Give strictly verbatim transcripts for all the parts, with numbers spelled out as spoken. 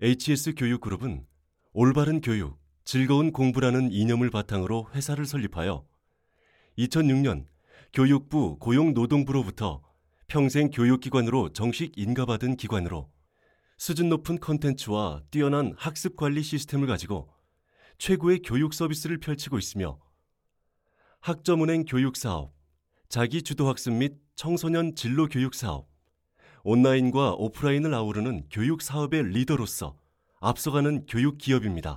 에이치에스 교육그룹은 올바른 교육, 즐거운 공부라는 이념을 바탕으로 회사를 설립하여 이천육 년 교육부 고용노동부로부터 평생 교육기관으로 정식 인가받은 기관으로 수준 높은 콘텐츠와 뛰어난 학습 관리 시스템을 가지고 최고의 교육 서비스를 펼치고 있으며 학점은행 교육사업, 자기주도학습 및 청소년 진로교육사업, 온라인과 오프라인을 아우르는 교육사업의 리더로서 앞서가는 교육기업입니다.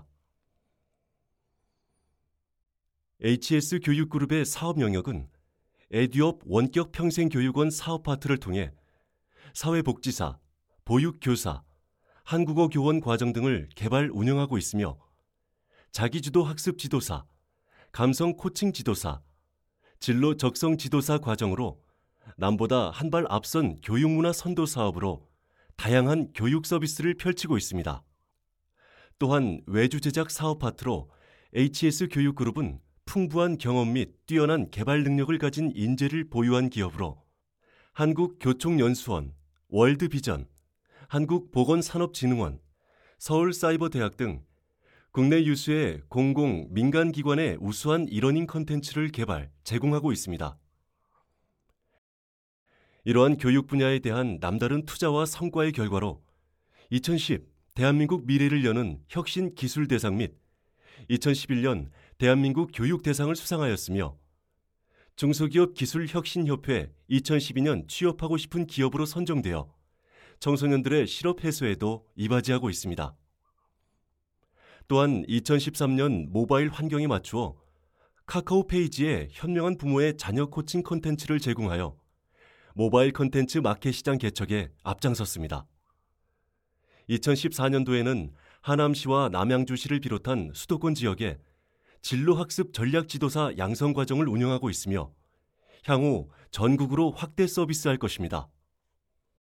에이치에스 교육그룹의 사업 영역은 에듀업 원격 평생교육원 사업 파트를 통해 사회복지사, 보육교사, 한국어 교원 과정 등을 개발 운영하고 있으며 자기주도 학습 지도사, 감성 코칭 지도사, 진로 적성 지도사 과정으로 남보다 한 발 앞선 교육문화 선도 사업으로 다양한 교육 서비스를 펼치고 있습니다. 또한 외주 제작 사업 파트로 에이치에스 교육그룹은 풍부한 경험 및 뛰어난 개발 능력을 가진 인재를 보유한 기업으로 한국교총연수원, 월드비전, 한국보건산업진흥원, 서울사이버대학 등 국내 유수의 공공, 민간기관의 우수한 이러닝 콘텐츠를 개발, 제공하고 있습니다. 이러한 교육 분야에 대한 남다른 투자와 성과의 결과로 이천십 대한민국 미래를 여는 혁신 기술 대상 및 이천십일 년 대한민국 교육 대상을 수상하였으며 중소기업 기술혁신협회 이천십이 년 취업하고 싶은 기업으로 선정되어 청소년들의 실업 해소에도 이바지하고 있습니다. 또한 이천십삼 년 모바일 환경에 맞추어 카카오 페이지에 현명한 부모의 자녀 코칭 콘텐츠를 제공하여 모바일 콘텐츠 마켓 시장 개척에 앞장섰습니다. 이천십사 년도에는 하남시와 남양주시를 비롯한 수도권 지역에 진로학습 전략지도사 양성과정을 운영하고 있으며 향후 전국으로 확대 서비스할 것입니다.